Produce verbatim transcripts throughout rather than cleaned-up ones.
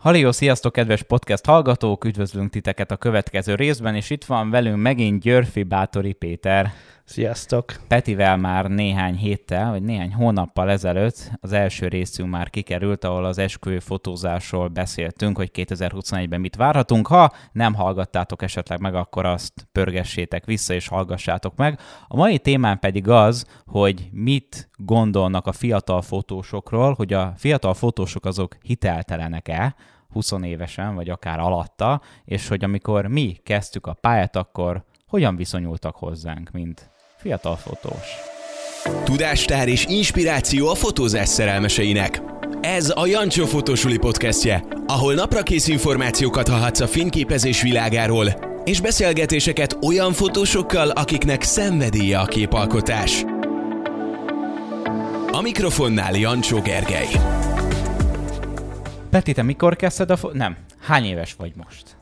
Hallió, sziasztok, kedves podcast hallgatók! Üdvözlünk titeket a következő részben, és itt van velünk megint Györfi Bátori Péter. Sziasztok! Petivel már néhány héttel, vagy néhány hónappal ezelőtt az első részünk már kikerült, ahol az esküvő fotózásról beszéltünk, hogy kétezer-huszonegyben mit várhatunk. Ha nem hallgattátok esetleg meg, akkor azt pörgessétek vissza és hallgassátok meg. A mai témán pedig az, hogy mit gondolnak a fiatal fotósokról, hogy a fiatal fotósok azok hiteltelenek-e, húsz évesen, vagy akár alatta, és hogy amikor mi kezdtük a pályát, akkor hogyan viszonyultak hozzánk, mint fiatal fotós. Tudástár és inspiráció a fotózás szerelmeseinek. Ez a Jancsó Fotósuli podcastje, ahol naprakész információkat hallhatsz a fényképezés világáról, és beszélgetéseket olyan fotósokkal, akiknek szenvedélye a képalkotás. A mikrofonnál Jancsó Gergely. Peti, te mikor kezdted a fo- Nem. Hány éves vagy most?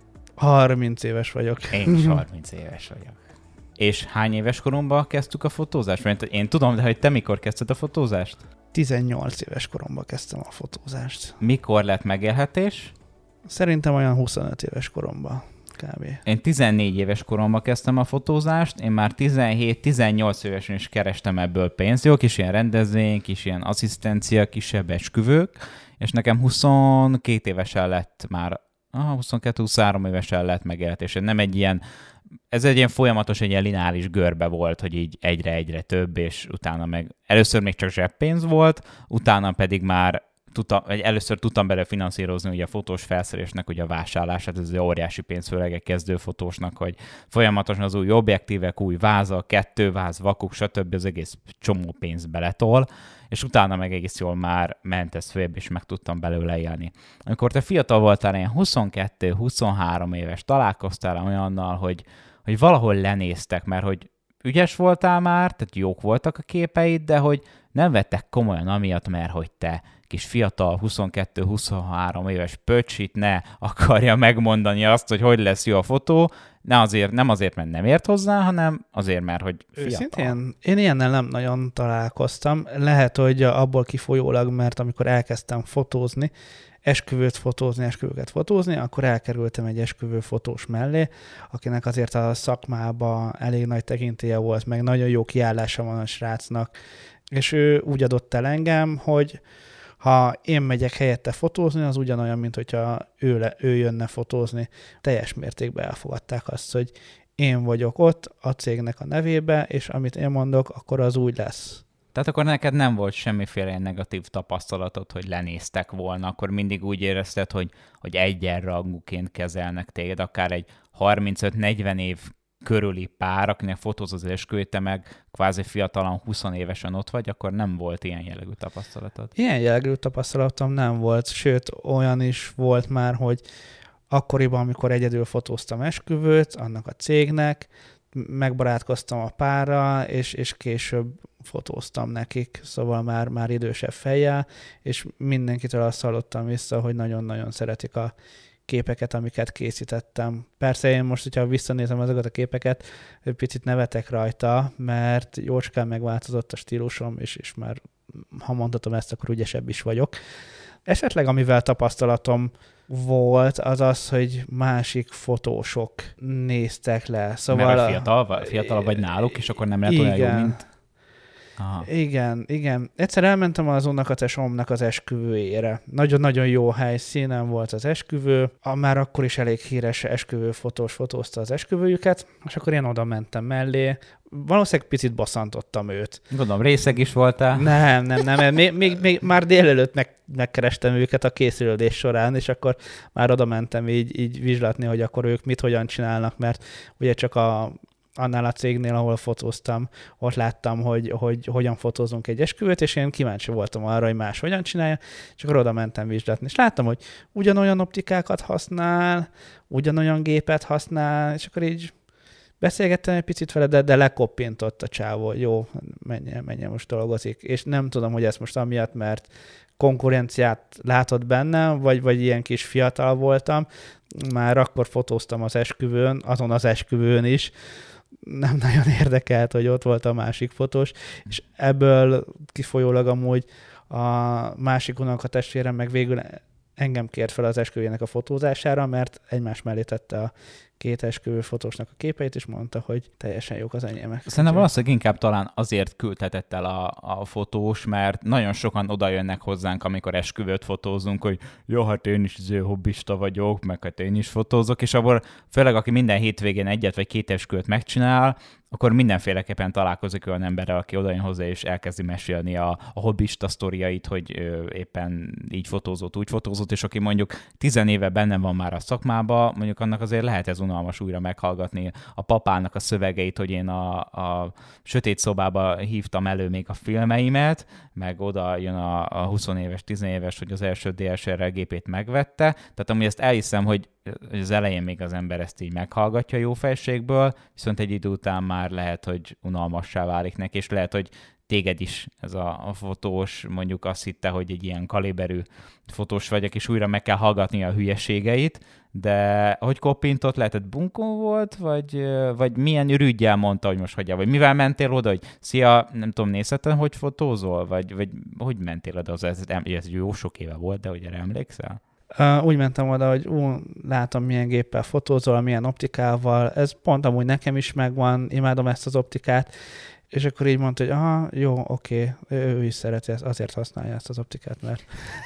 harminc éves vagyok. Én is harminc éves vagyok. És hány éves koromban kezdtük a fotózást? Mert én tudom, de hogy te mikor kezdted a fotózást? tizennyolc éves koromban kezdtem a fotózást. Mikor lett megélhetés? Szerintem olyan huszonöt éves koromban kb. Én tizennégy éves koromban kezdtem a fotózást, én már tizenhét-tizennyolc évesen is kerestem ebből pénzt. Jó, kis ilyen rendezvény, kis ilyen asszisztencia, kisebb esküvők, és nekem huszonkét évesen lett már, aha, huszonkettő-huszonhárom évesen lett megélhetés. Nem egy ilyen, ez egy ilyen folyamatos, egy ilyen lineáris görbe volt, hogy így egyre-egyre több, és utána meg először még csak zseppénz volt, utána pedig már tudtam, vagy először tudtam bele finanszírozni ugye a fotós felszerelésnek ugye a vásárlását, ez egy óriási pénz, főleg egy kezdőfotósnak, hogy folyamatosan az új objektívek, új váza, kettőváz, vakuk, stb. Az egész csomó pénz beletol, és utána meg egész jól már ment ez följebb, és meg tudtam belőle élni. Amikor te fiatal voltál, ilyen huszonkettő-huszonhárom éves, találkoztál olyannal, hogy, hogy valahol lenéztek, mert hogy ügyes voltál már, tehát jók voltak a képeid, de hogy nem vettek komolyan amiatt, mert hogy te kis fiatal, huszonkettő-huszonhárom éves pöcsit ne akarja megmondani azt, hogy hogy lesz jó a fotó, ne azért, nem azért, mert nem ért hozzá, hanem azért, mert hogy fiatal. Őszintén, én ilyennel nem nagyon találkoztam. Lehet, hogy abból kifolyólag, mert amikor elkezdtem fotózni, esküvőt fotózni, esküvőket fotózni, akkor elkerültem egy esküvő fotós mellé, akinek azért a szakmában elég nagy tekintélye volt, meg nagyon jó kiállása van a srácnak, és ő úgy adott el engem, hogy ha én megyek helyette fotózni, az ugyanolyan, mint hogyha ő, le, ő jönne fotózni. Teljes mértékben elfogadták azt, hogy én vagyok ott a cégnek a nevébe, és amit én mondok, akkor az úgy lesz. Tehát akkor neked nem volt semmiféle ilyen negatív tapasztalatod, hogy lenéztek volna, akkor mindig úgy érezted, hogy, hogy egyenrangúként kezelnek téged, akár egy harmincöt-negyven év körüli pár, akinek fotóz az esküvőt, te meg kvázi fiatalan húsz évesen ott vagy, akkor nem volt ilyen jellegű tapasztalatod? Ilyen jellegű tapasztalatom nem volt, sőt olyan is volt már, hogy akkoriban, amikor egyedül fotóztam esküvőt, annak a cégnek, megbarátkoztam a párral, és, és később fotóztam nekik, szóval már, már idősebb fejjel, és mindenkitől azt hallottam vissza, hogy nagyon-nagyon szeretik a képeket, amiket készítettem. Persze én most, hogyha visszanézem azokat a képeket, picit nevetek rajta, mert jócskán megváltozott a stílusom, és, és már, ha mondhatom ezt, akkor ügyesebb is vagyok. Esetleg amivel tapasztalatom volt, az az, hogy másik fotósok néztek le. Szóval mert fiatal, fiatal vagy náluk, és akkor nem lehet olyan jó, mint... Aha. Igen, igen. Egyszer elmentem az unokatesomnak az esküvőjére. Nagyon-nagyon jó helyszínen volt az esküvő. A már akkor is elég híres esküvőfotós fotózta az esküvőjüket, és akkor én oda mentem mellé. Valószínűleg picit bosszantottam őt. Gondolom, részeg is voltál. Nem, nem, nem. Még, még, még már délelőtt meg, megkerestem őket a készülődés során, és akkor már oda mentem így, így vizslatni, hogy akkor ők mit, hogyan csinálnak, mert ugye csak a annál a cégnél, ahol fotóztam, ott láttam, hogy, hogy hogyan fotózunk egy esküvőt, és én kíváncsi voltam arra, hogy más hogyan csinálja, és akkor oda mentem vizsgálni. És láttam, hogy ugyanolyan optikákat használ, ugyanolyan gépet használ, és akkor így beszélgettem egy picit vele, de, de lekoppintott a csávó, jó, menjen, menjen most dolgozik. És nem tudom, hogy ez most amiatt, mert konkurenciát látott bennem, vagy, vagy ilyen kis fiatal voltam. Már akkor fotóztam az esküvőn, azon az esküvőn is, nem nagyon érdekelt, hogy ott volt a másik fotós, és ebből kifolyólag amúgy a másik unokatestvérem meg végül engem kért fel az esküvőjének a fotózására, mert egymás mellé tette a két esküvő fotósnak a képeit, és mondta, hogy teljesen jók az enyémek. Szerintem valószínűleg inkább talán azért küldhetett el a, a fotós, mert nagyon sokan oda jönnek hozzánk, amikor esküvőt fotózunk, hogy jó, hát én is ző hobbista vagyok, meg hát én is fotózok, és abból főleg aki minden hétvégén egyet vagy két esküvőt megcsinál, akkor mindenféleképpen találkozik olyan emberrel, aki oda jön hozzá és elkezdi mesélni a, a hobbista sztoriait, hogy ö, éppen így fotózott, úgy fotózott, és aki mondjuk tizenéve benne van már a szakmába, mondjuk annak azért lehet ez unalmas újra meghallgatni a papának a szövegeit, hogy én a, a sötét szobába hívtam elő még a filmeimet, meg oda jön a, a húsz éves, tíz éves, hogy az első dé es el er gépét megvette. Tehát amúgy ezt elhiszem, hogy az elején még az ember ezt így meghallgatja jó fejségből, viszont egy idő után már lehet, hogy unalmassá válik neki, és lehet, hogy téged is ez a, a fotós mondjuk azt hitte, hogy egy ilyen kaliberű fotós vagyok, és újra meg kell hallgatni a hülyeségeit, de hogy koppintott, lehetett bunkó volt, vagy, vagy milyen ürüggyel mondta, hogy most hagyja, vagy mivel mentél oda, hogy szia, nem tudom, nézhetem, hogy fotózol, vagy, vagy hogy mentél oda, az, ez, ez jó sok éve volt, de hogy erre emlékszel? Uh, úgy mentem oda, hogy ú, látom, milyen géppel fotózol, milyen optikával, ez pont amúgy nekem is megvan, imádom ezt az optikát, és akkor így mondta, hogy aha, jó, oké, ő is szereti, azért használja ezt az optikát, mert,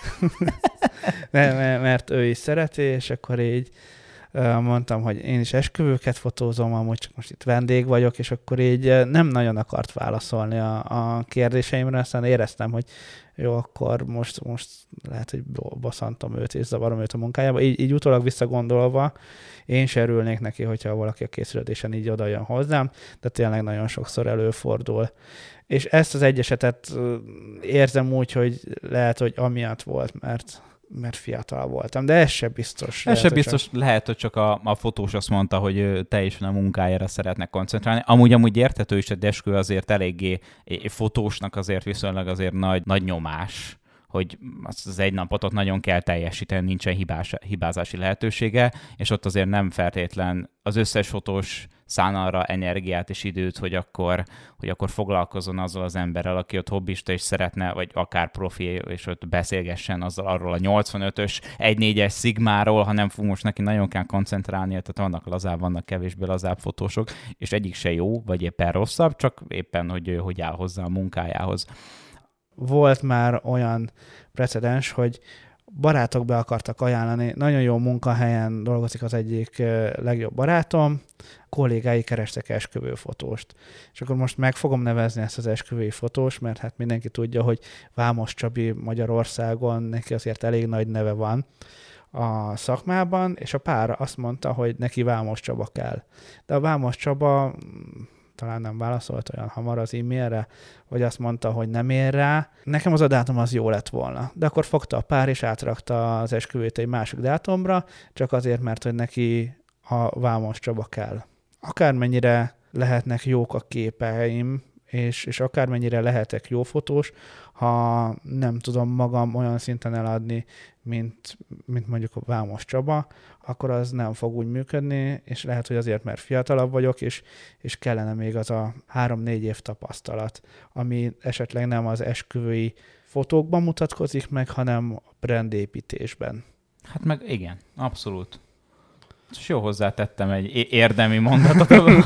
mert, mert ő is szereti, és akkor így uh, mondtam, hogy én is esküvőket fotózom, amúgy csak most itt vendég vagyok, és akkor így nem nagyon akart válaszolni a, a kérdéseimre, aztán éreztem, hogy jó, akkor most, most lehet, hogy bosszantom őt és zavarom őt a munkájába. Így, így utólag visszagondolva, én se örülnék neki, hogyha valaki a készülődésen így oda jön hozzám, de tényleg nagyon sokszor előfordul. És ezt az egy esetet érzem úgy, hogy lehet, hogy amiatt volt, mert mert fiatal voltam, de ez se biztos. Ez se biztos, csak... lehet, hogy csak a, a fotós azt mondta, hogy teljesen a munkájára szeretnek koncentrálni. Amúgy amúgy érthető is, hogy eskü azért eléggé fotósnak azért viszonylag azért nagy, nagy nyomás, hogy az egy napot ott nagyon kell teljesíteni, nincsen hibás, hibázási lehetősége, és ott azért nem feltétlen az összes fotós szán arra energiát és időt, hogy akkor, hogy akkor foglalkozzon azzal az emberrel, aki ott hobbista és szeretne, vagy akár profi, és ott beszélgessen azzal arról a nyolcvanötös, egy négyes szigmáról, hanem fú, most neki nagyon kell koncentrálnia, tehát vannak lazább, vannak kevésbé lazább fotósok, és egyik se jó, vagy éppen rosszabb, csak éppen, hogy hogy áll hozzá a munkájához. Volt már olyan precedens, hogy barátok be akartak ajánlani, nagyon jó munkahelyen dolgozik az egyik legjobb barátom, kollégái kerestek esküvőfotóst. És akkor most meg fogom nevezni ezt az esküvői fotóst, mert hát mindenki tudja, hogy Vámos Csabi Magyarországon, neki azért elég nagy neve van a szakmában, és a pár azt mondta, hogy neki Vámos Csaba kell. De a Vámos Csaba talán nem válaszolt olyan hamar az e-mailre, vagy azt mondta, hogy nem ér rá. Nekem az a dátum az jó lett volna. De akkor fogta a pár, és átrakta az esküvőt egy másik dátumra, csak azért, mert hogy neki a Vámos Csaba kell. Akármennyire lehetnek jók a képeim, és, és akármennyire lehetek jó fotós, ha nem tudom magam olyan szinten eladni, mint, mint mondjuk a Vámos Csaba, akkor az nem fog úgy működni, és lehet, hogy azért, mert fiatalabb vagyok, és, és kellene még az a három-négy év tapasztalat, ami esetleg nem az esküvői fotókban mutatkozik meg, hanem a brandépítésben. Hát meg igen, abszolút. És jó hozzátettem egy érdemi mondatot.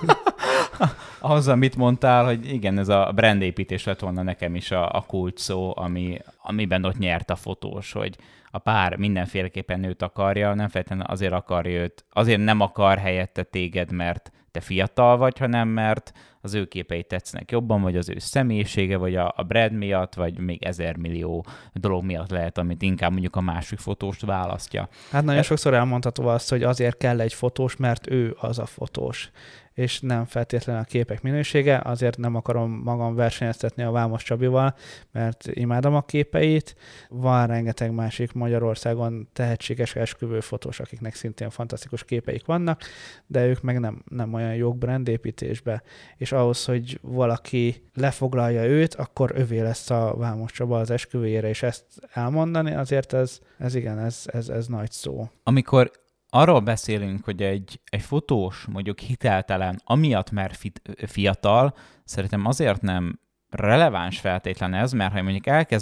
Ahhoz, amit mondtál, hogy igen, ez a brandépítés lett volna nekem is a, a kulcs szó, ami, amiben ott nyert a fotós, hogy a pár mindenféleképpen őt akarja, nem feltétlenül azért akarja őt, azért nem akar helyette téged, mert te fiatal vagy, hanem mert az ő képei tetszenek jobban, vagy az ő személyisége, vagy a, a brand miatt, vagy még ezer millió dolog miatt lehet, amit inkább mondjuk a másik fotóst választja. Hát nagyon sokszor elmondható azt, hogy azért kell egy fotós, mert ő az a fotós, és nem feltétlenül a képek minősége, azért nem akarom magam versenyeztetni a Vámos Csabival, mert imádom a képeit. Van rengeteg másik Magyarországon tehetséges esküvőfotós, akiknek szintén fantasztikus képeik vannak, de ők meg nem, nem olyan jók brandépítésbe, és ahhoz, hogy valaki lefoglalja őt, akkor övé lesz a Vámos Csaba az esküvőjére, és ezt elmondani, azért ez, ez igen, ez, ez, ez nagy szó. Amikor arról beszélünk, hogy egy, egy fotós mondjuk hiteltelen, amiatt mert fit, fiatal, szerintem azért nem releváns feltétlen ez, mert ha mondjuk elkezd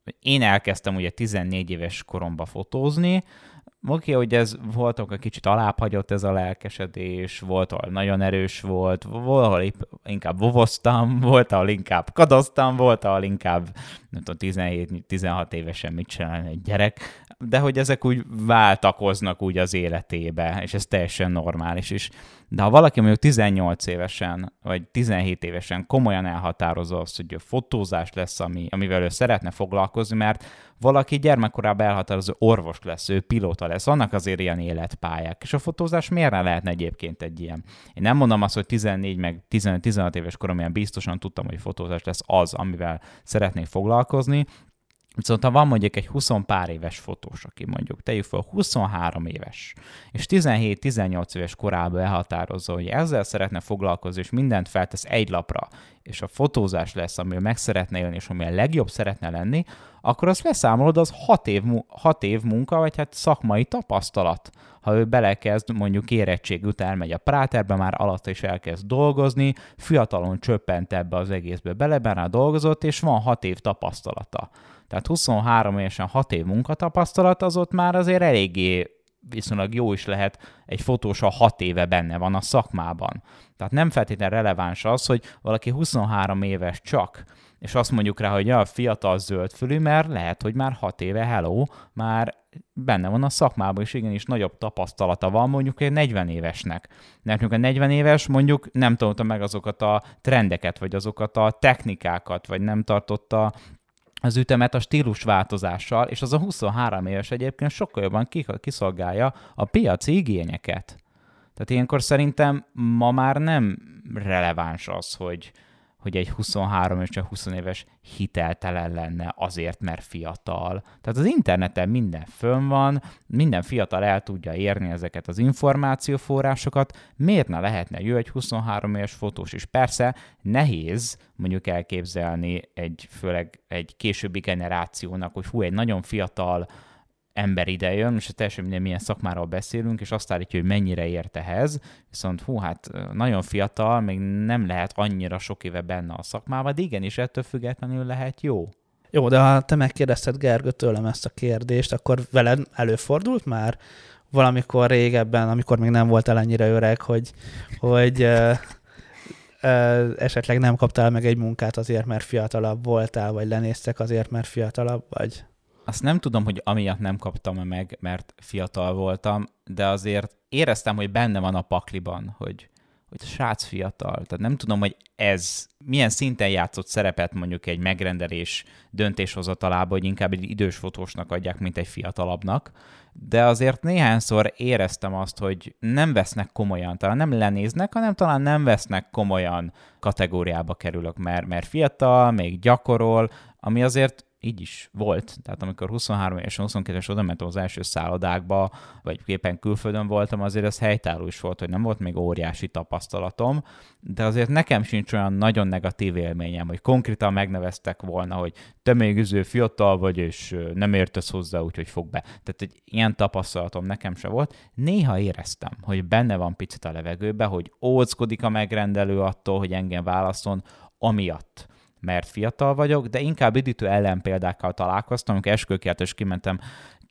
én elkezdtem ugye tizennégy éves koromban fotózni, oké, hogy ez volt, akkor kicsit alábbhagyott ez a lelkesedés, volt, ahol nagyon erős volt, valahol inkább vovoztam, volt, ahol inkább kadoztam, volt, ahol inkább nem tudom, tizenhét-tizenhat évesen mit csinálni egy gyerek, de hogy ezek úgy váltakoznak úgy az életébe, és ez teljesen normális is. De ha valaki mondjuk tizennyolc évesen, vagy tizenhét évesen komolyan elhatározza azt, hogy a fotózás lesz, ami, amivel ő szeretne foglalkozni, mert valaki gyermekkorában elhatározó orvos lesz, ő pilóta lesz, vannak azért ilyen életpályák, és a fotózás miért ne lehetne egyébként egy ilyen? Én nem mondom azt, hogy tizennégy meg tizenöt-tizenhat éves koromban biztosan tudtam, hogy fotózás lesz az, amivel szeretnék foglalkozni, viszont ha van mondjuk egy húsz pár éves fotós, aki mondjuk tegyük fel huszonhárom éves, és tizenhét-tizennyolc éves korában elhatározza, hogy ezzel szeretne foglalkozni, és mindent feltesz egy lapra, és a fotózás lesz, amivel meg szeretne élni, és ami a legjobb szeretne lenni, akkor azt leszámolod, az hat év, hat év munka, vagy hát szakmai tapasztalat. Ha ő belekezd, mondjuk érettség után megy a Práterbe, már alatta is elkezd dolgozni, fiatalon csöppent ebbe az egészbe bele, benne dolgozott, és van hat év tapasztalata. Tehát huszonhárom évesen hat év munkatapasztalat, az ott már azért eléggé viszonylag jó is lehet, egy fotós a hat éve benne van a szakmában. Tehát nem feltétlenül releváns az, hogy valaki huszonhárom éves csak, és azt mondjuk rá, hogy ja, fiatal zöldfülű, mert lehet, hogy már hat éve, hello, már benne van a szakmában, és igenis nagyobb tapasztalata van mondjuk egy negyven évesnek. Mert mondjuk a negyven éves mondjuk nem tanulta meg azokat a trendeket, vagy azokat a technikákat, vagy nem tartotta az ütemet a stílusváltozással, és az a huszonhárom éves egyébként sokkal jobban kiszolgálja a piaci igényeket. Tehát ilyenkor szerintem ma már nem releváns az, hogy, hogy egy huszonhárom és csak húsz éves hiteltelen lenne azért, mert fiatal. Tehát az interneten minden fönn van, minden fiatal el tudja érni ezeket az információforrásokat, miért ne lehetne ő egy huszonhárom éves fotós is? Persze nehéz mondjuk elképzelni egy, főleg egy későbbi generációnak, hogy hú, egy nagyon fiatal ember idejön, és teljesen minden milyen szakmáról beszélünk, és azt állítja, hogy mennyire ért ehhez, viszont hú, hát nagyon fiatal, még nem lehet annyira sok éve benne a szakmában, de igenis ettől függetlenül lehet jó. Jó, de ha te megkérdezted, Gergő, tőlem ezt a kérdést, akkor veled előfordult már valamikor régebben, amikor még nem voltál ennyire öreg, hogy, hogy ö, ö, esetleg nem kaptál meg egy munkát azért, mert fiatalabb voltál, vagy lenéztek azért, mert fiatalabb vagy? Azt nem tudom, hogy amiatt nem kaptam meg, mert fiatal voltam, de azért éreztem, hogy benne van a pakliban, hogy, hogy a srác fiatal. Tehát nem tudom, hogy ez milyen szinten játszott szerepet mondjuk egy megrendelés döntéshozatalában, hogy inkább egy idős fotósnak adják, mint egy fiatalabbnak, de azért néhányszor éreztem azt, hogy nem vesznek komolyan, talán nem lenéznek, hanem talán nem vesznek komolyan kategóriába kerülök, mert, mert fiatal, még gyakorol, ami azért így is volt. Tehát amikor huszonhárom és huszonkettő éves oda mentem az első szállodákba, vagy éppen külföldön voltam, azért ez helytálló is volt, hogy nem volt még óriási tapasztalatom, de azért nekem sincs olyan nagyon negatív élményem, hogy konkrétan megneveztek volna, hogy te még üző fiatal vagy, és nem értesz hozzá, úgyhogy fog be. Tehát egy ilyen tapasztalatom nekem se volt. Néha éreztem, hogy benne van picit a levegőbe, hogy óckodik a megrendelő attól, hogy engem válaszol, amiatt, mert fiatal vagyok, de inkább üdítő ellenpéldákkal találkoztam, amikor esküvőkiállításra kimentem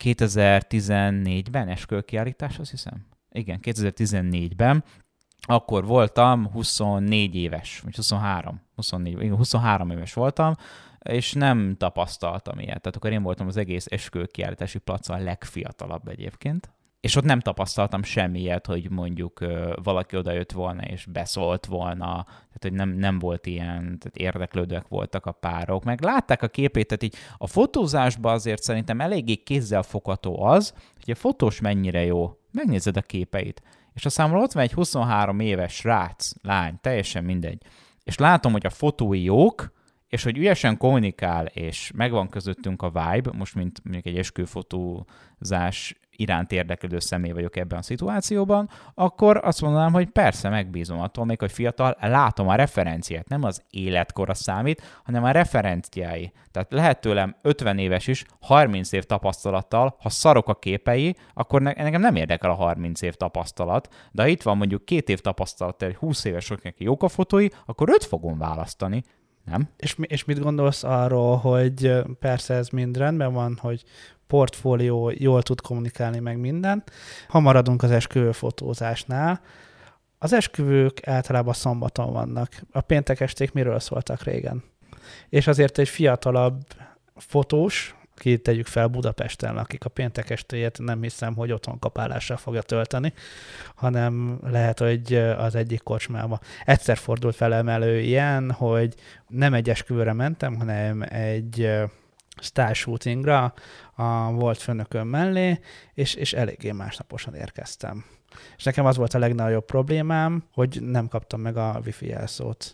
kétezer-tizennégyben esküvőkiállítás, azt hiszem. Igen, kétezer-tizennégyben. Akkor voltam huszonnégy éves, vagy huszonhárom, huszonnégy, igen, huszonhárom éves voltam, és nem tapasztaltam ilyet. Tehát akkor én voltam az egész esküvőkiállítási placon a legfiatalabb egyébként. És ott nem tapasztaltam semmilyet, hogy mondjuk uh, valaki odajött volna és beszólt volna, tehát hogy nem, nem volt ilyen, tehát érdeklődőek voltak a párok, meg látták a képét, tehát így a fotózásban azért szerintem eléggé kézzelfogható az, hogy a fotós mennyire jó, megnézed a képeit, és a számomra ott van egy huszonhárom éves srác, lány, teljesen mindegy, és látom, hogy a fotói jók, és hogy ügyesen kommunikál, és megvan közöttünk a vibe, most mint mondjuk egy esküvőfotózás iránt érdeklődő személy vagyok ebben a szituációban, akkor azt mondanám, hogy persze megbízom attól, még hogy fiatal, látom a referenciát, nem az életkora számít, hanem a referenciái. Tehát lehet tőlem ötven éves is, harminc év tapasztalattal, ha szarok a képei, akkor nekem nem érdekel a harminc év tapasztalat, de ha itt van mondjuk két év tapasztalat, egy húsz éves, akinek jók a fotói, akkor öt fogom választani. Nem? És, és mit gondolsz arról, hogy persze ez mind rendben van, hogy portfólió jól tud kommunikálni meg minden. Ha maradunk az esküvőfotózásnál, az esküvők általában szombaton vannak. A péntek esték miről szóltak régen? És azért egy fiatalabb fotós, ki tegyük fel Budapesten, akik a péntek estéjét nem hiszem, hogy otthon kapálással fogja tölteni, hanem lehet, hogy az egyik kocsmába. Egyszer fordult velem elő ilyen, hogy nem egy esküvőre mentem, hanem egy style shootingra a volt főnököm mellé, és, és eléggé másnaposan érkeztem. És nekem az volt a legnagyobb problémám, hogy nem kaptam meg a wifi jelszót.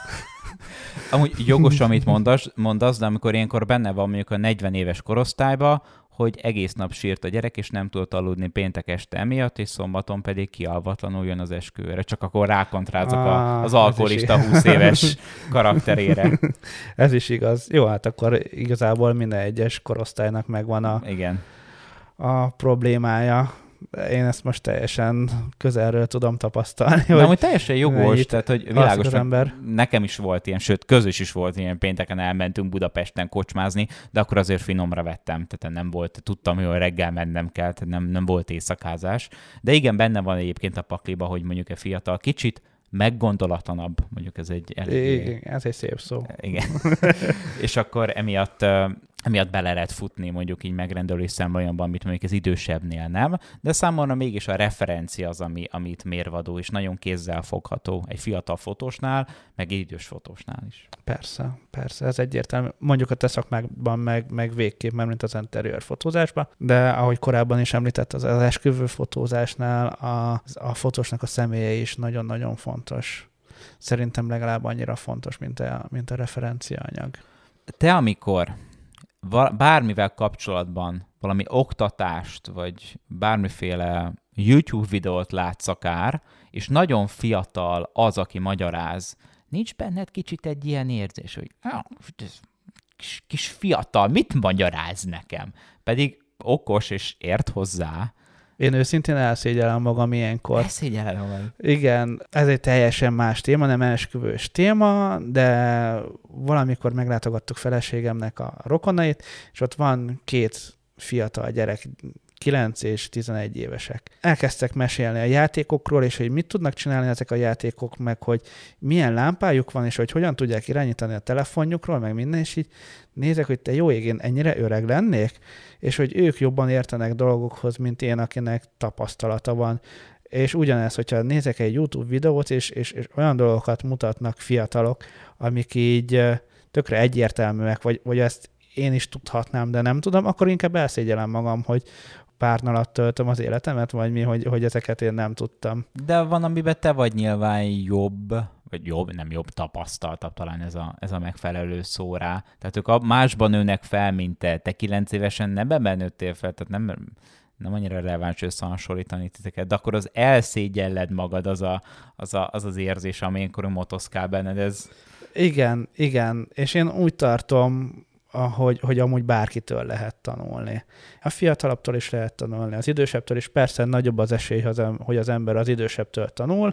Amúgy jogos, amit mondasz, mondasz, de amikor ilyenkor benne van mondjuk a negyven éves korosztályba, hogy egész nap sírt a gyerek, és nem tudott aludni péntek este emiatt, és szombaton pedig kialvatlanul jön az esküvőre. Csak akkor rákontrázok ah, az alkoholista húsz éves karakterére. Ez is igaz. Jó, hát akkor igazából minden egyes korosztálynak megvan a, Igen. a problémája. Én ezt most teljesen közelről tudom tapasztalni. De amúgy teljesen jogos, tehát hogy világos, az ember. Nekem is volt ilyen, sőt, közös is volt ilyen, pénteken elmentünk Budapesten kocsmázni, de akkor azért finomra vettem, tehát nem volt, tudtam, hogy reggel mennem kell, tehát nem, nem volt éjszakázás. De igen, benne van egyébként a pakliba, hogy mondjuk egy fiatal kicsit meggondolatlanabb, mondjuk ez egy elég... Igen, ez egy szép szó. Igen. És akkor emiatt, emiatt bele lehet futni mondjuk így megrendelői szemléletben, amit mondjuk az idősebbnél nem, de számomra mégis a referencia az, ami, amit mérvadó, és nagyon kézzel fogható egy fiatal fotósnál, meg egy idős fotósnál is. Persze, persze, ez egyértelmű. Mondjuk a te szakmákban meg, meg végképp, mert mint az interiőr fotózásban, de ahogy korábban is említett, az, az esküvő fotózásnál a, a fotósnak a személye is nagyon-nagyon fontos. Szerintem legalább annyira fontos, mint a, mint a referenciaanyag. Te amikor bármivel kapcsolatban valami oktatást, vagy bármiféle YouTube videót látsz akár, és nagyon fiatal az, aki magyaráz, nincs benned kicsit egy ilyen érzés, hogy ah, ez kis, kis fiatal, mit magyaráz nekem? Pedig okos és ért hozzá. Én őszintén elszégyellem magam ilyenkor. Elszégyellem magam. Igen, ez egy teljesen más téma, nem esküvős téma, de valamikor meglátogattuk feleségemnek a rokonait, és ott van két fiatal gyerek, kilenc és tizenegy évesek. Elkezdtek mesélni a játékokról, és hogy mit tudnak csinálni ezek a játékok, meg hogy milyen lámpájuk van, és hogy hogyan tudják irányítani a telefonjukról, meg minden, és így nézek, hogy te jó ég, én ennyire öreg lennék, és hogy ők jobban értenek dolgokhoz, mint én, akinek tapasztalata van. És ugyanez, hogyha nézek egy YouTube videót, és, és, és olyan dolgokat mutatnak fiatalok, amik így tökre egyértelműek, vagy, vagy ezt én is tudhatnám, de nem tudom, akkor inkább elszégyellem magam, hogy pár alatt töltöm az életemet, vagy mi, hogy, hogy ezeket én nem tudtam. De van, amiben te vagy nyilván jobb, vagy jobb, nem jobb, tapasztaltabb talán ez a, ez a megfelelő szó rá. Tehát ők a másban nőnek fel, mint te. Te kilenc évesen nem ebben nőttél fel, tehát nem, nem annyira releváns összehasonlítani titeket, de akkor az elszégyelled magad, az a, az, a, az, az érzés, amilyenkor motoszkál benned. Ez... Igen, igen, és én úgy tartom, Hogy, hogy amúgy bárkitől lehet tanulni. A fiatalabbtól is lehet tanulni, az idősebbtől is persze nagyobb az esély, hogy az ember az idősebbtől tanul,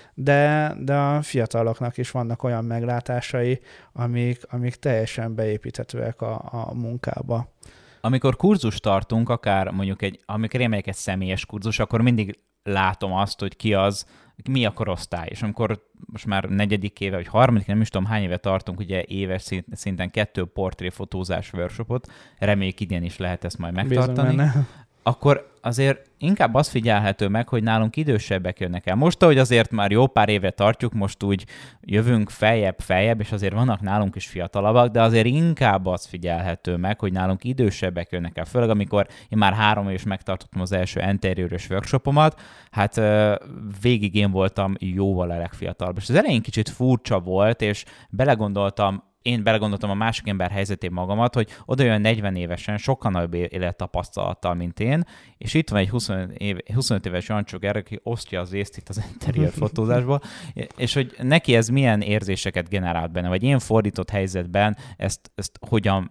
de, de a fiataloknak is vannak olyan meglátásai, amik, amik teljesen beépíthetőek a, a munkába. Amikor kurzust tartunk, akár mondjuk egy, amikor én megyek egy személyes kurzus, akkor mindig látom azt, hogy ki az, mi a korosztály, és amikor most már negyedik éve, vagy harmadik, nem is tudom hány éve tartunk, ugye éves szinten kettő portréfotózás workshopot, reméljük idén is lehet ezt majd megtartani, akkor azért inkább az figyelhető meg, hogy nálunk idősebbek jönnek el. Most, ahogy azért már jó pár éve tartjuk, most úgy jövünk feljebb, feljebb, és azért vannak nálunk is fiatalabbak, de azért inkább az figyelhető meg, hogy nálunk idősebbek jönnek el. Főleg, amikor én már három éves megtartottam az első interiőrös workshopomat, hát végig én voltam jóval a legfiatalabb. És az elején kicsit furcsa volt, és belegondoltam, én belegondoltam a másik ember helyzetén magamat, hogy oda jön negyven évesen, sokkal nagyobb élettapasztalattal, mint én, és itt van egy huszonöt, év, huszonöt éves Jancsó Gergely, aki osztja az észt itt az interiőr fotózásból, és hogy neki ez milyen érzéseket generált benne, vagy én fordított helyzetben ezt, ezt hogyan,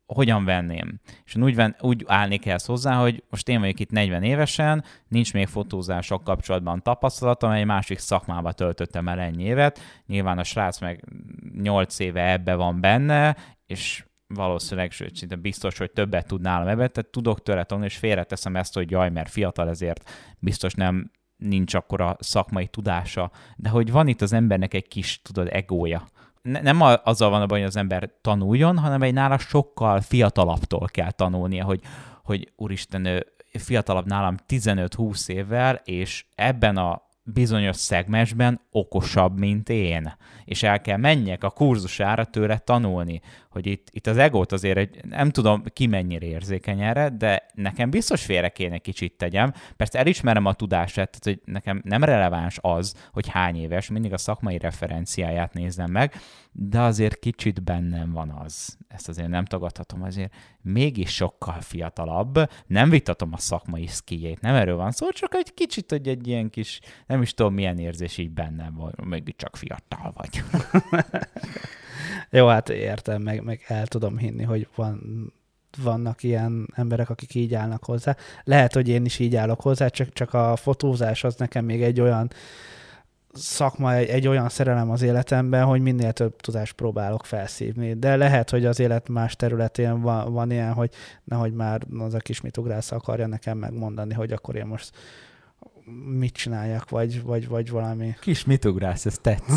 hogyan venném. És úgy, ven, úgy állnék ehhez hozzá, hogy most én vagyok itt negyven évesen, nincs még fotózások kapcsolatban tapasztalatom, egy másik szakmába töltöttem el ennyi évet, nyilván a srác meg nyolc éve ebbe van benne, és valószínűleg, sőt, szinte biztos, hogy többet tud nálam ebben, tehát tudok tőle tanulni, és félreteszem ezt, hogy jaj, mert fiatal, ezért biztos nem nincs akkora szakmai tudása, de hogy van itt az embernek egy kis, tudod, egója. Ne, nem azzal van a baj, hogy az ember tanuljon, hanem egy nála sokkal fiatalabbtól kell tanulnia, hogy, hogy úristen, ő fiatalabb nálam tizenöt-húsz évvel, és ebben a bizonyos szegmensben okosabb, mint én. És el kell menjek a kurzusára tőle tanulni, hogy itt, itt az egót azért, egy, nem tudom ki mennyire érzékeny erre, de nekem biztos félre kéne kicsit tegyem. Persze elismerem a tudását, tehát hogy nekem nem releváns az, hogy hány éves, mindig a szakmai referenciáját nézem meg, de azért kicsit bennem van az. Ezt azért nem tagadhatom, azért mégis sokkal fiatalabb, nem vitatom a szakmai szkijét, nem erről van szó, csak egy kicsit, hogy egy ilyen kis, nem is tudom milyen érzés így bennem van, mégis csak fiatal vagy. Jó, hát értem, meg, meg el tudom hinni, hogy van, vannak ilyen emberek, akik így állnak hozzá. Lehet, hogy én is így állok hozzá, csak, csak a fotózás az nekem még egy olyan szakma, egy, egy olyan szerelem az életemben, hogy minél több tudást próbálok felszívni. De lehet, hogy az élet más területén van, van ilyen, hogy nehogy már az a kis mitugrász akarja nekem megmondani, hogy akkor én most mit csináljak, vagy, vagy, vagy valami. Kis mitugrász, ez tetszik.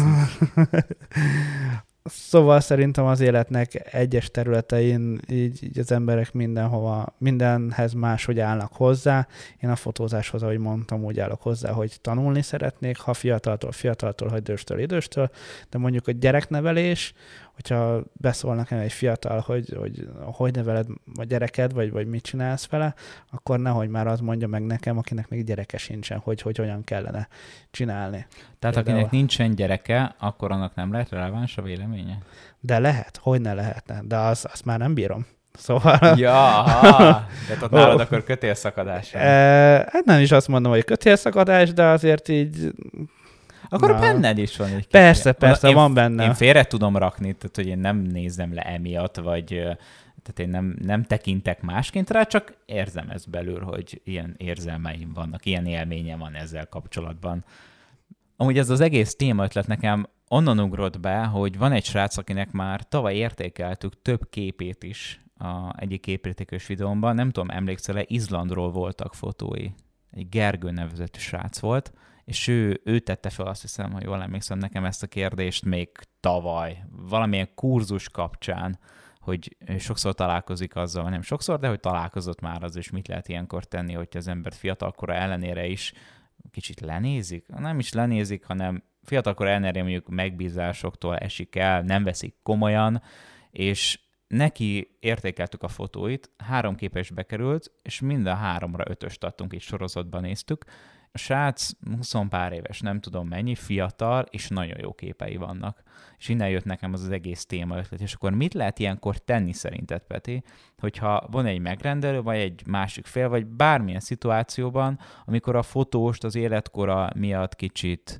Szóval szerintem az életnek egyes területein így, így az emberek mindenhova, mindenhez máshogy állnak hozzá. Én a fotózáshoz, ahogy mondtam, úgy állok hozzá, hogy tanulni szeretnék, ha fiataltól, fiataltól, ha időstől, időstől, de mondjuk a gyereknevelés, hogyha beszól nekem egy fiatal, hogy hogy, hogy neveled a gyereked, vagy, vagy mit csinálsz vele, akkor nehogy már az mondja meg nekem, akinek még gyereke sincsen, hogy, hogy hogyan kellene csinálni. Tehát Például, akinek nincsen gyereke, akkor annak nem lehet releváns a véleménye? De lehet, hogy ne lehetne, de az, azt már nem bírom. Szóval... Ja, aha, de ott nálad akkor kötélszakadás van. E, hát nem is azt mondom, hogy kötélszakadás, de azért így... Akkor Na. benned is van egy Persze, kicsit. persze, én, van benne. Én félre tudom rakni, tehát hogy én nem nézem le emiatt, vagy tehát én nem, nem tekintek másként rá, csak érzem ezt belül, hogy ilyen érzelmeim vannak, ilyen élményem van ezzel kapcsolatban. Amúgy ez az egész témaötlet nekem onnan ugrott be, hogy van egy srác, akinek már tavaly értékeltük több képét is a egyik képértékes videómban. Nem tudom, emlékszel-e, Izlandról voltak fotói. Egy Gergő nevezetű srác volt, és ő, ő tette fel, azt hiszem, hogy jól emlékszem nekem ezt a kérdést még tavaly, valamilyen kurzus kapcsán, hogy sokszor találkozik azzal, nem sokszor, de hogy találkozott már az, és mit lehet ilyenkor tenni, hogyha az ember fiatalkora ellenére is kicsit lenézik, nem is lenézik, hanem fiatalkor ellenére mondjuk megbízásoktól esik el, nem veszik komolyan, és neki értékeltük a fotóit, három képes bekerült, és mind a háromra ötöst adtunk, így sorozatban néztük. A srác húsz pár éves, nem tudom mennyi, fiatal, és nagyon jó képei vannak. És innen jött nekem az az egész téma ötlet. És akkor mit lehet ilyenkor tenni szerinted, Peti, hogyha van egy megrendelő, vagy egy másik fél, vagy bármilyen szituációban, amikor a fotóst az életkora miatt kicsit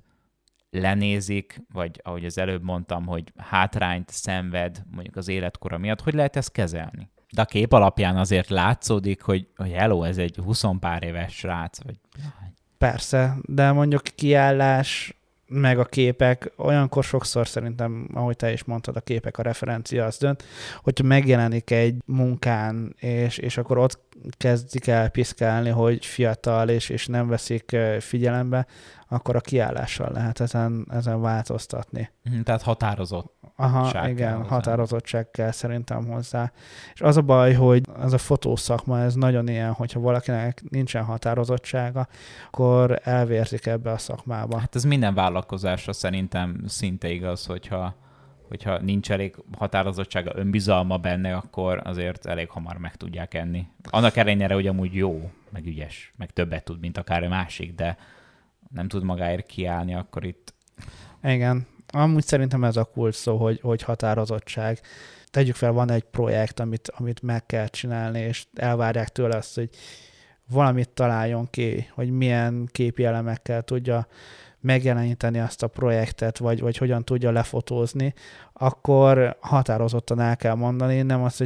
lenézik, vagy ahogy az előbb mondtam, hogy hátrányt szenved mondjuk az életkora miatt, hogy lehet ezt kezelni? De a kép alapján azért látszódik, hogy, hogy hello, ez egy húsz pár éves srác, vagy... Persze, de mondjuk kiállás, meg a képek, olyankor sokszor szerintem, ahogy te is mondtad, a képek a referencia az dönt, hogyha megjelenik egy munkán, és, és akkor ott kezdik el piszkálni, hogy fiatal, és, és nem veszik figyelembe, akkor a kiállással lehet ezen, ezen változtatni. Tehát határozott. Aha, igen, hozzá. Határozottság kell szerintem hozzá. És az a baj, hogy az a fotószakma, ez nagyon ilyen, hogyha valakinek nincsen határozottsága, akkor elvérzik ebbe a szakmába. Hát ez minden vállalkozásra szerintem szinte igaz, hogyha, hogyha nincs elég határozottsága, önbizalma benne, akkor azért elég hamar meg tudják enni. Annak ellenére, hogy amúgy jó, meg ügyes, meg többet tud, mint akár a másik, de nem tud magáért kiállni, akkor itt... Igen. Amúgy szerintem ez a kulcs szó, hogy, hogy határozottság. Tegyük fel, van egy projekt, amit, amit meg kell csinálni, és elvárják tőle azt, hogy valamit találjon ki, hogy milyen képi elemekkel tudja megjeleníteni azt a projektet, vagy, vagy hogyan tudja lefotózni, akkor határozottan el kell mondani, nem az, hogy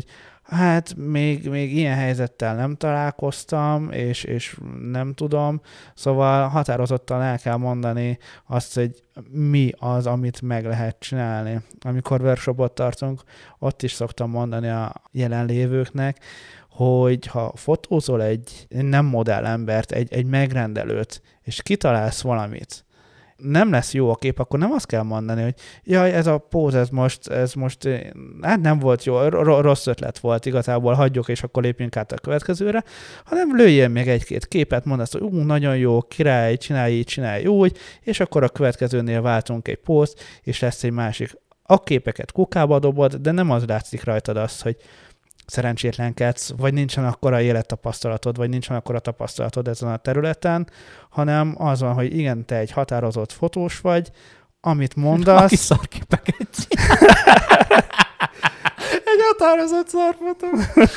Hát még, még ilyen helyzettel nem találkoztam, és, és nem tudom, szóval határozottan el kell mondani azt, hogy mi az, amit meg lehet csinálni. Amikor workshopot tartunk, ott is szoktam mondani a jelenlévőknek, hogy ha fotózol egy nem modellembert, egy, egy megrendelőt, és kitalálsz valamit, nem lesz jó a kép, akkor nem azt kell mondani, hogy jaj, ez a póz, ez most, ez most, hát nem volt jó, rossz ötlet volt igazából, hagyjuk, és akkor lépjünk át a következőre, hanem lőjél még egy-két képet, mondd azt, hogy ú, nagyon jó, király, csinálj így, csinálj úgy, és akkor a következőnél váltunk egy pózt, és lesz egy másik. A képeket kukába dobod, de nem az látszik rajtad azt, hogy szerencsétlenkedsz, vagy nincsen akkora élettapasztalatod, vagy nincsen akkora tapasztalatod ezen a területen, hanem az van, hogy igen, te egy határozott fotós vagy, amit mondasz... Aki szarképeket csinál. Egy határozott szarfotó.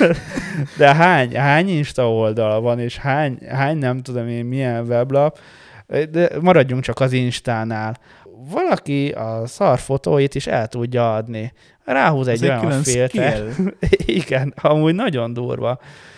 De hány, hány Insta oldala van, és hány, hány nem tudom én milyen weblap, de maradjunk csak az Instánál. Valaki a szarfotóit is el tudja adni. Ráhúz egy ez olyan filtert. Igen, amúgy nagyon durva.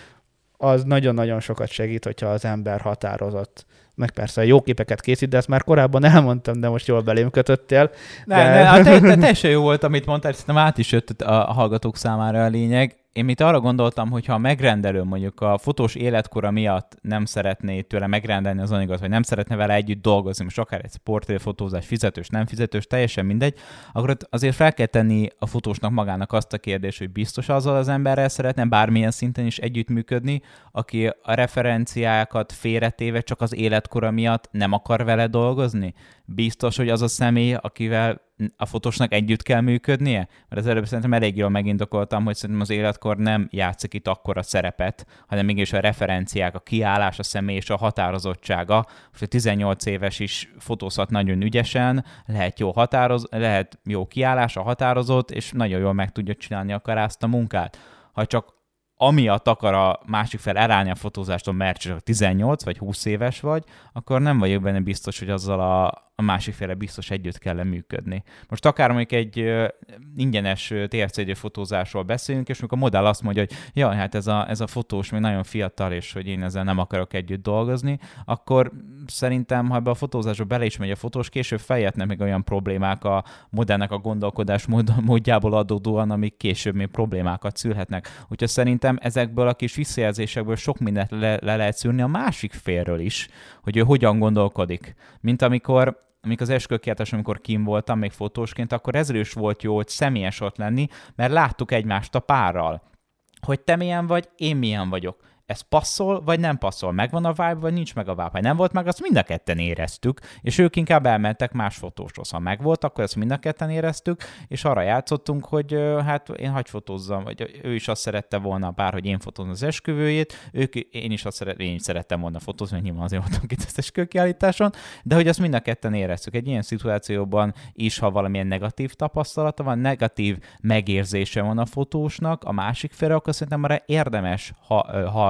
Az nagyon-nagyon sokat segít, hogyha az ember határozott. Meg persze jó képeket készít, de ezt már korábban elmondtam, de most jól belém kötöttél. Ne, de... ne, te, te, teljesen jó volt, amit mondtál, szerintem át is jött a hallgatók számára a lényeg. Én mit arra gondoltam, hogy ha a megrendelő mondjuk a fotós életkora miatt nem szeretné tőle megrendelni az anyagot, vagy nem szeretne vele együtt dolgozni, most akár egy portréfotózás, fizetős, nem fizetős, teljesen mindegy, akkor azért fel kell tenni a fotósnak magának azt a kérdést, hogy biztos azzal az emberrel szeretne bármilyen szinten is együttműködni, aki a referenciákat félretéve csak az életkora miatt nem akar vele dolgozni? Biztos, hogy az a személy, akivel a fotósnak együtt kell működnie? Mert az előbb szerintem elég jól megindokoltam, hogy szerintem az életkor nem játszik itt akkora szerepet, hanem mégis a referenciák, a kiállás, a személy és a határozottsága. Most a tizennyolc éves is fotózhat nagyon ügyesen, lehet jó, határoz, lehet jó kiállás, a határozott, és nagyon jól meg tudja csinálni akár azt a munkát. Ha csak amiatt akar a másik fel elállni a fotózástól, mert csak tizennyolc vagy húsz éves vagy, akkor nem vagyok benne biztos, hogy azzal a, a másik fele biztos együtt kell működni. Most akár mondjuk egy uh, ingyenes té ef cé dé fotózásról beszélünk, és amikor a modell azt mondja, hogy jaj, hát ez a, ez a fotós még nagyon fiatal, és hogy én ezzel nem akarok együtt dolgozni, akkor szerintem, ha ebbe a fotózásba bele is megy a fotós, később feljöhetnek még olyan problémák a modellnek a gondolkodás mód, módjából adódóan, amik később még problémákat szülhetnek. Úgyhogy szerintem ezekből a kis visszajelzésekből sok mindent le, le lehet szűrni a másik félről is, hogy ő hogyan gondolkodik. Mint amikor, amikor az esküvőkiáltás, amikor kim voltam még fotósként, akkor ezért is volt jó, hogy személyes ott lenni, mert láttuk egymást a párral, hogy te milyen vagy, én milyen vagyok. Ez passzol, vagy nem passzol? Megvan a vibe, vagy nincs meg a vibe? Ha nem volt meg, azt mind a ketten éreztük, és ők inkább elmentek más fotóshoz. Ha megvolt, akkor ezt mind a ketten éreztük, és arra játszottunk, hogy hát én hagy fotózzam, vagy ő is azt szerette volna a pár, hogy én fotózom az esküvőjét, ők, én is azt szeret, én is szerettem volna fotózni, mert nyilván azért voltam itt az esküvőkiállításon, de hogy azt mind a ketten éreztük. Egy ilyen szituációban is, ha valamilyen negatív tapasztalata van, negatív megérzése van a fotósnak, a másik félre, akkor szerintem arra érdemes ha, hallgatni.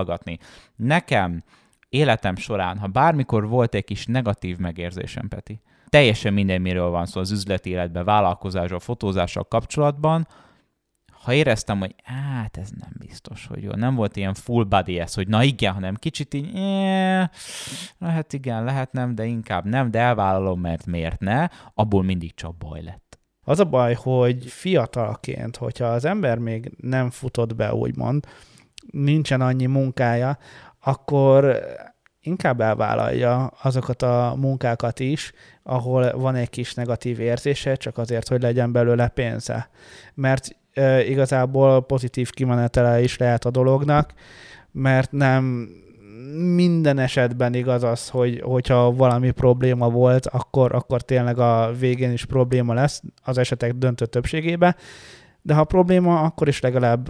Nekem életem során, ha bármikor volt egy kis negatív megérzésem, Peti, teljesen minden, miről van szó az üzleti életben, vállalkozással, fotózással kapcsolatban, ha éreztem, hogy hát ez nem biztos, hogy jó, nem volt ilyen full body ez, hogy na igen, hanem kicsit így, eh, hát igen, lehet nem, de inkább nem, de elvállalom, mert miért ne, abból mindig csak baj lett. Az a baj, hogy fiatalként, hogyha az ember még nem futott be, úgymond, nincsen annyi munkája, akkor inkább elvállalja azokat a munkákat is, ahol van egy kis negatív érzése, csak azért, hogy legyen belőle pénze. Mert e, igazából pozitív kimenetele is lehet a dolognak, mert nem minden esetben igaz az, hogy, hogyha valami probléma volt, akkor, akkor tényleg a végén is probléma lesz az esetek döntő többségében, de ha probléma, akkor is legalább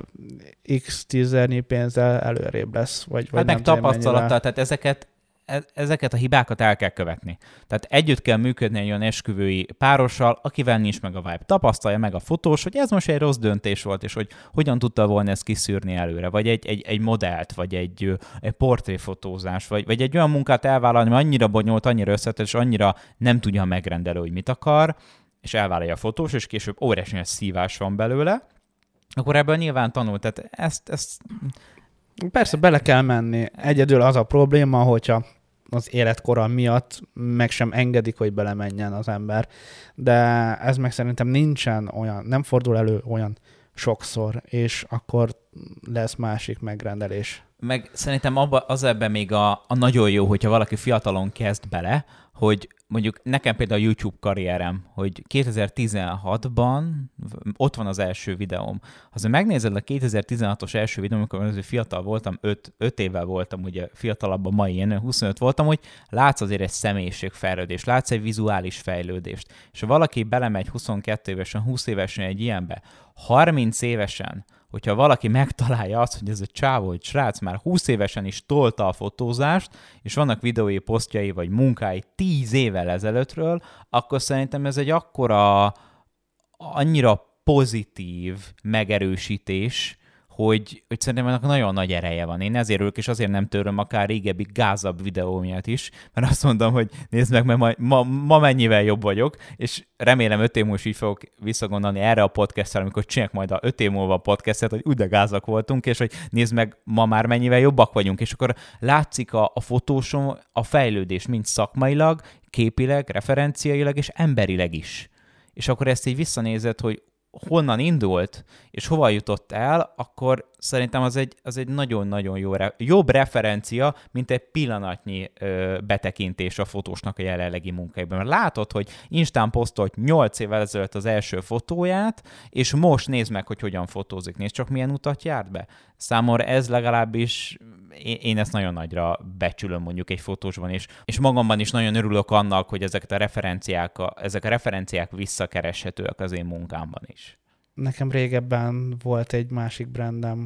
x tízernyi pénzzel előrébb lesz. Vagy, vagy hát nem meg tapasztalattal, tehát ezeket, ezeket a hibákat el kell követni. Tehát együtt kell működni egy olyan esküvői párossal, akivel nincs meg a vibe. Tapasztalja meg a fotós, hogy ez most egy rossz döntés volt, és hogy hogyan tudta volna ezt kiszűrni előre. Vagy egy, egy, egy modellt, vagy egy, egy portréfotózás, vagy, vagy egy olyan munkát elvállalni, hogy annyira bonyolult, annyira összetett, és annyira nem tudja a megrendelő, hogy mit akar, és elvállalja a fotós, és később óriási szívás van belőle, Akkor ebből nyilván tanult, tehát ezt... ezt... Persze bele kell menni. Egyedül az a probléma, hogyha az életkora miatt meg sem engedik, hogy belemenjen az ember. De ez meg szerintem nincsen olyan, nem fordul elő olyan sokszor, és akkor lesz másik megrendelés. Meg szerintem abba, az ebben még a, a nagyon jó, hogyha valaki fiatalon kezd bele, hogy mondjuk nekem például a YouTube karrierem, hogy kétezer-tizenhatban ott van az első videóm. Ha megnézed a kétezer-tizenhatos első videóm, amikor azért fiatal voltam, öt évvel voltam, ugye fiatalabb a mai, én huszonöt voltam, hogy látsz azért egy személyiségfejlődést, látsz egy vizuális fejlődést. És ha valaki belemegy huszonkettő évesen, húsz évesen egy ilyenbe, harminc évesen, hogyha valaki megtalálja azt, hogy ez a csávó, hogy srác már húsz évesen is tolta a fotózást, és vannak videói, posztjai vagy munkái tíz évvel ezelőttről, akkor szerintem ez egy akkora, annyira pozitív megerősítés, hogy, hogy szerintem ennek nagyon nagy ereje van. Én ezért örülök, és azért nem töröm akár régebbi gázabb videó miatt is, mert azt mondom, hogy nézd meg, mert ma, ma, ma mennyivel jobb vagyok, és remélem öt év múlva így fogok visszagondolni erre a podcastra, amikor csinálok majd a öt év múlva a podcastet, hogy úgy de gázak voltunk, és hogy nézd meg, ma már mennyivel jobbak vagyunk, és akkor látszik a, a fotóson a fejlődés, mind szakmailag, képileg, referenciailag, és emberileg is. És akkor ezt így visszanézed, hogy honnan indult, és hova jutott el, akkor szerintem az egy, az egy nagyon-nagyon jó, jobb referencia, mint egy pillanatnyi ö, betekintés a fotósnak a jelenlegi munkájában. Mert látod, hogy Instán posztolt nyolc évvel ezelőtt az első fotóját, és most nézd meg, hogy hogyan fotózik. Nézd csak, milyen utat járt be. Számomra ez legalábbis, én, én ezt nagyon nagyra becsülöm mondjuk egy fotósban, és, és magamban is nagyon örülök annak, hogy ezeket a referenciák, ezek a referenciák visszakereshetőek az én munkámban is. Nekem régebben volt egy másik brandem,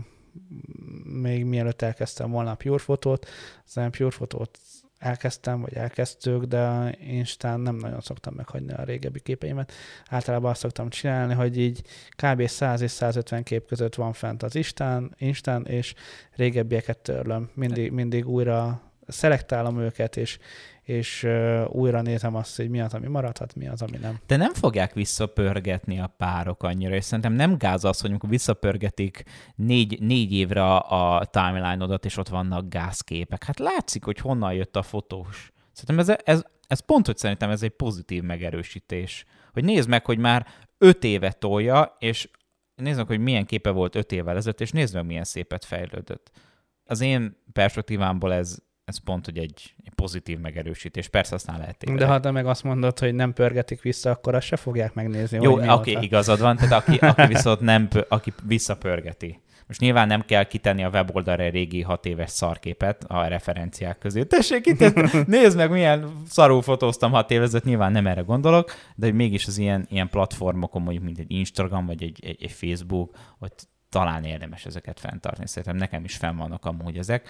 még mielőtt elkezdtem volna a Pure Photót. Az a Pure Photót elkezdtem, vagy elkezdtük, de Instán nem nagyon szoktam meghagyni a régebbi képeimet. Általában azt szoktam csinálni, hogy így kb. száz és százötven kép között van fent az Instán, Instán és régebbieket törlöm. Mindig, mindig újra szelektálom őket, és és uh, újra nézem azt, hogy mi az, ami maradhat, mi az, ami nem. De nem fogják visszapörgetni a párok annyira, és szerintem nem gáz az, hogy amikor visszapörgetik négy, négy évre a, a timeline-odat, és ott vannak gázképek. Hát látszik, hogy honnan jött a fotós. Szerintem ez, ez, ez pont, hogy szerintem ez egy pozitív megerősítés. Hogy nézd meg, hogy már öt éve tolja, és nézd meg, hogy milyen képe volt öt évvel ezelőtt, és nézd meg, milyen szépet fejlődött. Az én perspektívámból ez Ez pont, hogy egy, egy pozitív megerősítés. Persze aztán lehet tévedni. De ha te meg azt mondod, hogy nem pörgetik vissza, akkor azt se fogják megnézni. Jó, oké, okay, igazad van, tehát aki, aki viszont nem, aki visszapörgeti. Most nyilván nem kell kitenni a weboldalra egy régi hat éves szarképet a referenciák közé. Tessék, itt, nézd meg, milyen szarul fotóztam hat évezet, nyilván nem erre gondolok, de hogy mégis az ilyen, ilyen platformokon, mondjuk mint egy Instagram, vagy egy, egy, egy Facebook, ott talán érdemes ezeket fenntartani. Szerintem nekem is fenn vannak amúgy ezek,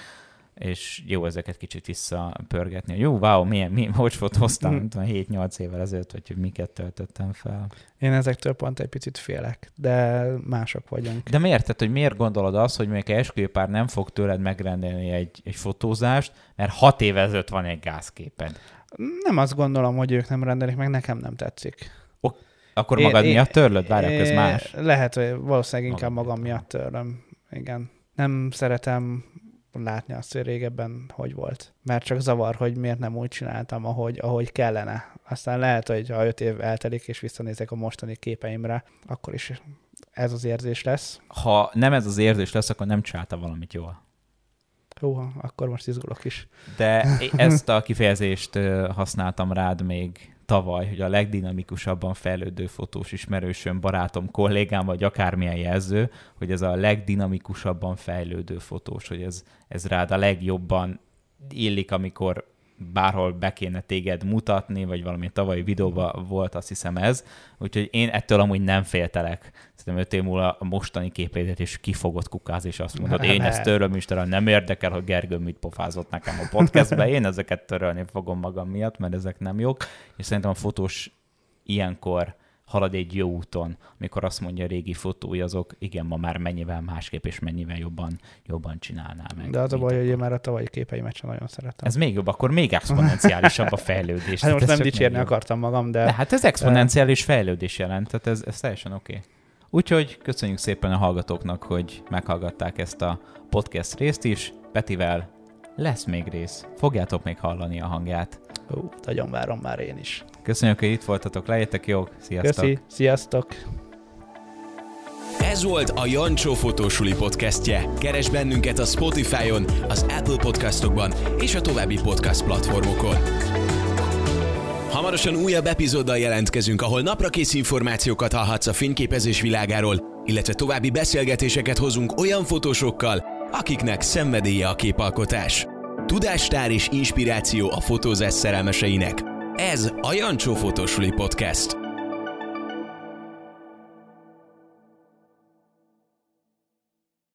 és jó ezeket kicsit visszapörgetni. Jó, wow, milyen, milyen hogy fotóztam, hét-nyolc évvel ezelőtt, vagy hogy miket töltöttem fel. Én ezektől pont egy picit félek, de mások vagyunk. De miért? Tehát, hogy miért gondolod azt, hogy még egy esküvőpár nem fog tőled megrendelni egy, egy fotózást, mert hat évvel ezelőtt van egy gázképed? Nem azt gondolom, hogy ők nem rendelik meg, nekem nem tetszik. Oh, akkor magad én, miatt törlöd? Várjak, ez más. Lehet, hogy valószínűleg inkább magam, magam miatt törlöm. Igen. Nem szeretem látni azt, hogy régebben hogy volt. Mert csak zavar, hogy miért nem úgy csináltam, ahogy, ahogy kellene. Aztán lehet, hogy ha öt év eltelik, és visszanézek a mostani képeimre, akkor is ez az érzés lesz. Ha nem ez az érzés lesz, akkor nem csinálta valamit jól. Hú, akkor most izgulok is. De ezt a kifejezést használtam rád még tavaly, hogy a legdinamikusabban fejlődő fotós ismerősöm, barátom, kollégám, vagy akármilyen jelző, hogy ez a legdinamikusabban fejlődő fotós, hogy ez, ez rád a legjobban illik, amikor bárhol be kéne téged mutatni, vagy valami tavalyi videóban volt, azt hiszem ez. Úgyhogy én ettől amúgy nem féltelek. Szerintem öt év múlva a mostani képeidet is ki fogod kukázni, és azt mondod, én ezt törlöm is, talán nem érdekel, hogy Gergő mit pofázott nekem a podcastben, én ezeket törölni fogom magam miatt, mert ezek nem jók. És szerintem a fotós ilyenkor halad egy jó úton, amikor azt mondja a régi fotói azok, igen, ma már mennyivel másképp és mennyivel jobban, jobban csinálná meg. De az a baj, hogy én már a tavalyi képeimet sem nagyon szeretem. Ez még jobb, akkor még exponenciálisabb a fejlődés. Hát most nem dicsérni akartam magam, de... de hát ez exponenciális fejlődés jelent, tehát ez, ez teljesen oké. Okay. Úgyhogy köszönjük szépen a hallgatóknak, hogy meghallgatták ezt a podcast részt is. Petivel lesz még rész. Fogjátok még hallani a hangját. Ó, nagyon várom már én is. Köszönjük, hogy itt voltatok. Legyetek jók. Sziasztok. Köszi. Sziasztok. Ez volt a Jancsó Fotósuli podcastje. Keresd bennünket a Spotify-on, az Apple podcastokban és a további podcast platformokon. Hamarosan újabb epizóddal jelentkezünk, ahol naprakész információkat hallhatsz a fényképezés világáról, illetve további beszélgetéseket hozunk olyan fotósokkal, akiknek szenvedélye a képalkotás. Tudástár és inspiráció a fotózás szerelmeseinek. Ez a Jancsó Fotósuli Podcast.